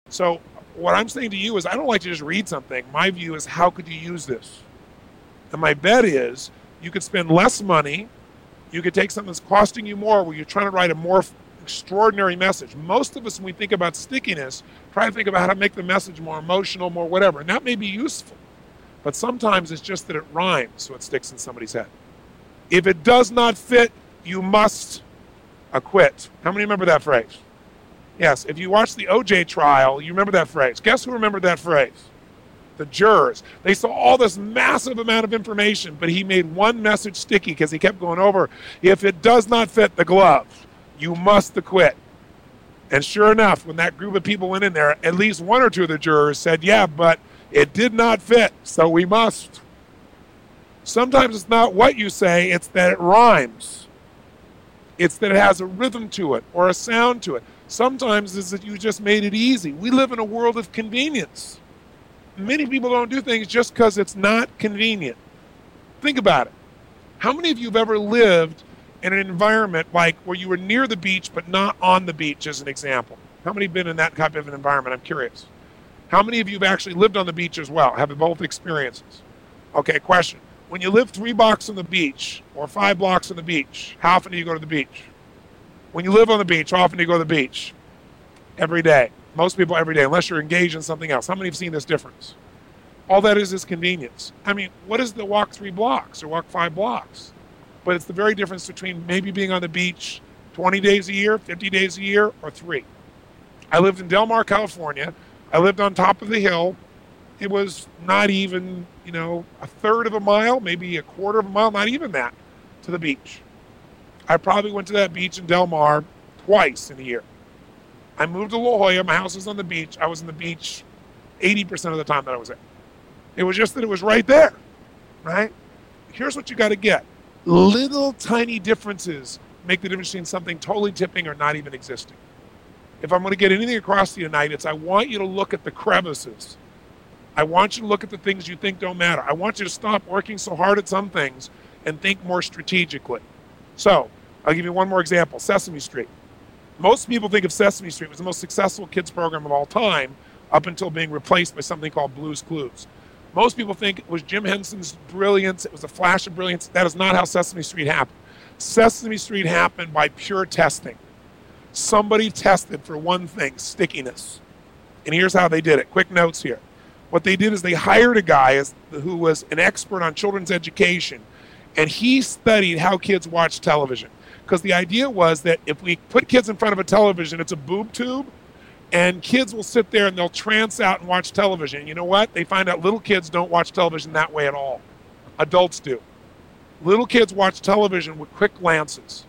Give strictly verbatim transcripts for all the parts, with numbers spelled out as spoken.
So what I'm saying to you is I don't like to just read something. My view is how could you use this? And my bet is you could spend less money. You could take something that's costing you more where you're trying to write a more extraordinary message. Most of us, when we think about stickiness, try to think about how to make the message more emotional, more whatever. And that may be useful. But sometimes it's just that it rhymes, so it sticks in somebody's head. If it does not fit, you must acquit. How many remember that phrase? Yes, if you watch the O J trial, you remember that phrase. Guess who remembered that phrase? The jurors. They saw all this massive amount of information, but he made one message sticky because he kept going over, if it does not fit the glove, you must acquit. And sure enough, when that group of people went in there, at least one or two of the jurors said, yeah, but it did not fit, so we must. Sometimes it's not what you say, it's that it rhymes. It's that it has a rhythm to it or a sound to it. Sometimes it's that you just made it easy. We live in a world of convenience. Many people don't do things just because it's not convenient. Think about it. How many of you have ever lived in an environment like where you were near the beach but not on the beach, as an example? How many have been in that type of an environment? I'm curious. How many of you have actually lived on the beach as well? Have both experiences? Okay, question. When you live three blocks on the beach or five blocks on the beach, how often do you go to the beach? When you live on the beach, how often do you go to the beach? Every day. Most people every day, unless you're engaged in something else. How many have seen this difference? All that is is convenience. I mean, what is the walk three blocks or walk five blocks? But it's the very difference between maybe being on the beach twenty days a year, fifty days a year, or three. I lived in Del Mar, California. I lived on top of the hill. It was not even, you know, a third of a mile, maybe a quarter of a mile, not even that, to the beach. I probably went to that beach in Del Mar twice in a year. I moved to La Jolla. My house was on the beach. I was on the beach eighty percent of the time that I was there. It was just that it was right there, right? Here's what you got to get. Little tiny differences make the difference between something totally tipping or not even existing. If I'm going to get anything across to you tonight, it's I want you to look at the crevices. I want you to look at the things you think don't matter. I want you to stop working so hard at some things and think more strategically. So, I'll give you one more example. Sesame Street. Most people think of Sesame Street as the most successful kids program of all time up until being replaced by something called Blue's Clues. Most people think it was Jim Henson's brilliance. It was a flash of brilliance. That is not how Sesame Street happened. Sesame Street happened by pure testing. Somebody tested for one thing, stickiness. And here's how they did it. Quick notes here. What they did is they hired a guy as, who was an expert on children's education, and he studied how kids watch television. Because the idea was that if we put kids in front of a television, it's a boob tube, and kids will sit there and they'll trance out and watch television. You know what? They find out little kids don't watch television that way at all. Adults do. Little kids watch television with quick glances.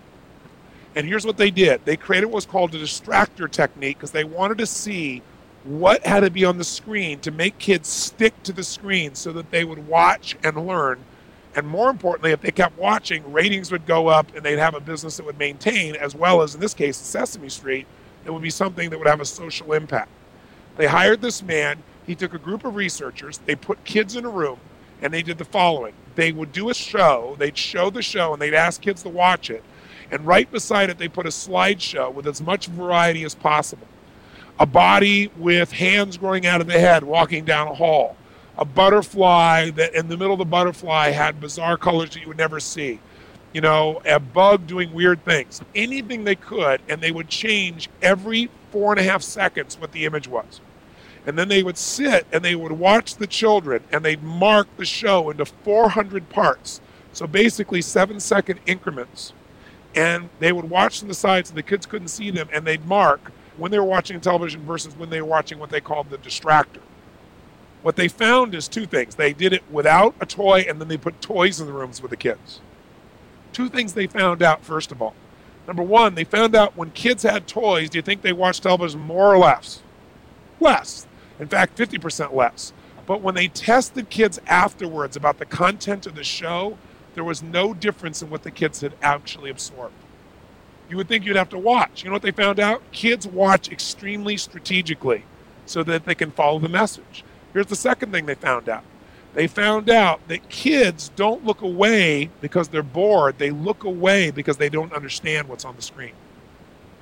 And here's what they did. They created what was called a distractor technique because they wanted to see what had to be on the screen to make kids stick to the screen so that they would watch and learn. And more importantly, if they kept watching, ratings would go up and they'd have a business that would maintain, as well as, in this case, Sesame Street, it would be something that would have a social impact. They hired this man. He took a group of researchers. They put kids in a room, and they did the following. They would do a show. They'd show the show, and they'd ask kids to watch it. And right beside it, they put a slideshow with as much variety as possible. A body with hands growing out of the head walking down a hall. A butterfly that in the middle of the butterfly had bizarre colors that you would never see. You know, a bug doing weird things. Anything they could, and they would change every four and a half seconds what the image was. And then they would sit and they would watch the children and they'd mark the show into four hundred parts. So basically seven second increments. And they would watch from the side so the kids couldn't see them, and they'd mark when they were watching television versus when they were watching what they called the distractor. What they found is two things. They did it without a toy, and then they put toys in the rooms with the kids. Two things they found out, first of all. Number one, they found out when kids had toys, do you think they watched television more or less? Less. In fact, fifty percent less. But when they tested kids afterwards about the content of the show, there was no difference in what the kids had actually absorbed. You would think you'd have to watch. You know what they found out? Kids watch extremely strategically so that they can follow the message. Here's the second thing they found out. They found out that kids don't look away because they're bored. They look away because they don't understand what's on the screen.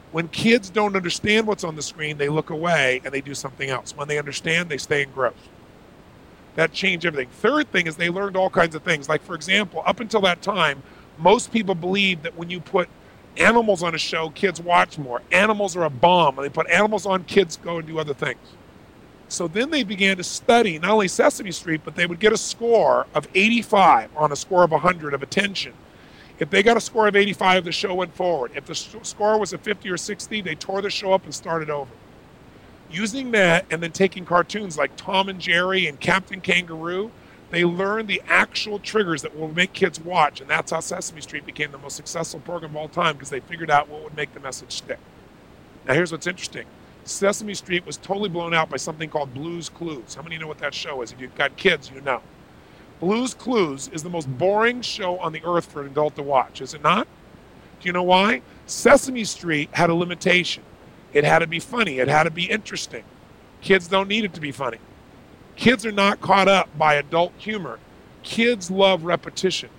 When kids don't understand what's on the screen, they look away and they do something else. When they understand, they stay engrossed. That changed everything. Third thing is they learned all kinds of things. Like, for example, up until that time, most people believed that when you put animals on a show, kids watch more. Animals are a bomb. And they put animals on, kids go and do other things. So then they began to study not only Sesame Street, but they would get a score of eighty-five on a score of one hundred of attention. If they got a score of eighty-five, the show went forward. If the score was a fifty or sixty, they tore the show up and started over. Using that and then taking cartoons like Tom and Jerry and Captain Kangaroo, they learned the actual triggers that will make kids watch. And that's how Sesame Street became the most successful program of all time, because they figured out what would make the message stick. Now here's what's interesting. Sesame Street was totally blown out by something called Blue's Clues. How many know what that show is? If you've got kids, you know. Blue's Clues is the most boring show on the earth for an adult to watch, is it not? Do you know why? Sesame Street had a limitation. It had to be funny. It had to be interesting. Kids don't need it to be funny. Kids are not caught up by adult humor. Kids love repetition.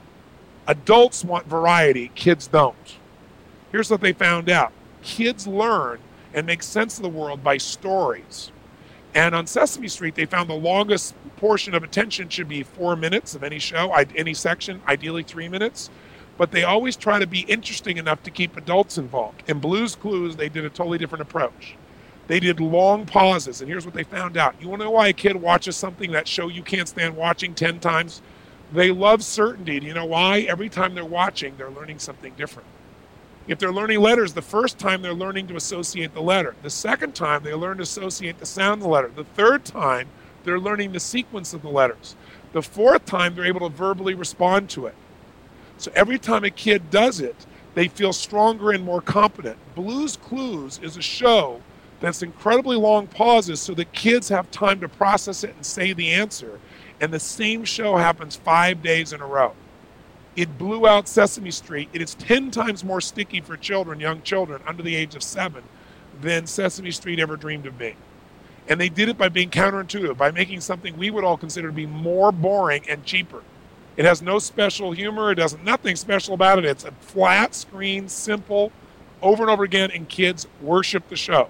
Adults want variety. Kids don't. Here's what they found out. Kids learn and make sense of the world by stories. And on Sesame Street, they found the longest portion of attention should be four minutes of any show, any section, ideally three minutes. But they always try to be interesting enough to keep adults involved. In Blue's Clues, they did a totally different approach. They did long pauses, and here's what they found out. You want to know why a kid watches something, that show you can't stand watching ten times? They love certainty. Do you know why? Every time they're watching, they're learning something different. If they're learning letters, the first time they're learning to associate the letter. The second time, they learn to associate the sound of the letter. The third time, they're learning the sequence of the letters. The fourth time, they're able to verbally respond to it. So every time a kid does it, they feel stronger and more competent. Blue's Clues is a show that's incredibly long pauses so that kids have time to process it and say the answer. And the same show happens five days in a row. It blew out Sesame Street. It is ten times more sticky for children, young children under the age of seven, than Sesame Street ever dreamed of being. And they did it by being counterintuitive, by making something we would all consider to be more boring and cheaper. It has no special humor. It does nothing special about it. It's a flat screen, simple, over and over again, and kids worship the show.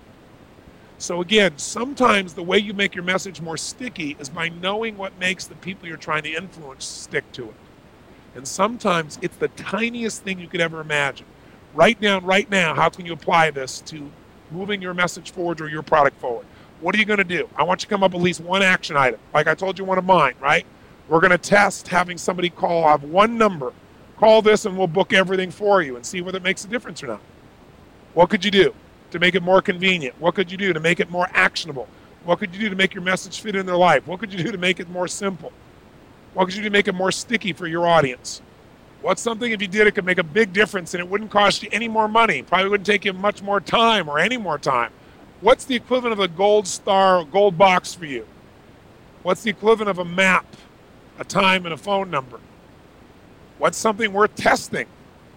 So again, sometimes the way you make your message more sticky is by knowing what makes the people you're trying to influence stick to it. And sometimes it's the tiniest thing you could ever imagine. Write down right now, how can you apply this to moving your message forward or your product forward? What are you going to do? I want you to come up with at least one action item. Like I told you one of mine, right? We're going to test having somebody call, have one number. Call this and we'll book everything for you and see whether it makes a difference or not. What could you do to make it more convenient? What could you do to make it more actionable? What could you do to make your message fit in their life? What could you do to make it more simple? What could you do to make it more sticky for your audience? What's something, if you did, it could make a big difference and it wouldn't cost you any more money? Probably wouldn't take you much more time or any more time. What's the equivalent of a gold star or gold box for you? What's the equivalent of a map, a time, and a phone number? What's something worth testing?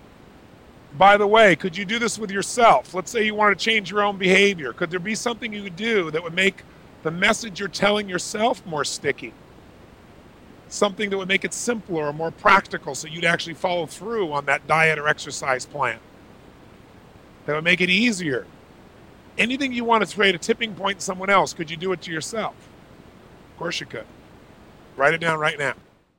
By the way, could you do this with yourself? Let's say you want to change your own behavior. Could there be something you could do that would make the message you're telling yourself more sticky? Something that would make it simpler or more practical so you'd actually follow through on that diet or exercise plan. That would make it easier. Anything you want to create a tipping point in someone else, could you do it to yourself? Of course you could. Write it down right now.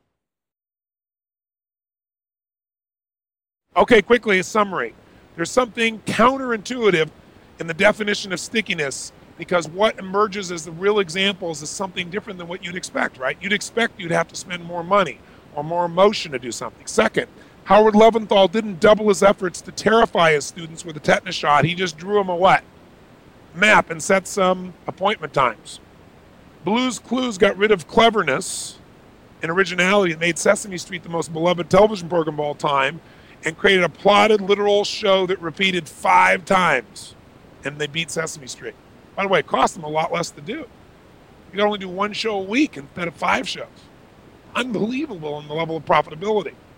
Okay, quickly, a summary. There's something counterintuitive in the definition of stickiness, because what emerges as the real examples is something different than what you'd expect, right? You'd expect you'd have to spend more money or more emotion to do something. Second, Howard Leventhal didn't double his efforts to terrify his students with a tetanus shot. He just drew them a what? Map and set some appointment times. Blue's Clues got rid of cleverness and originality. It made Sesame Street the most beloved television program of all time and created a plotted, literal show that repeated five times. And they beat Sesame Street. By the way, it cost them a lot less to do. You could only do one show a week instead of five shows. Unbelievable in the level of profitability.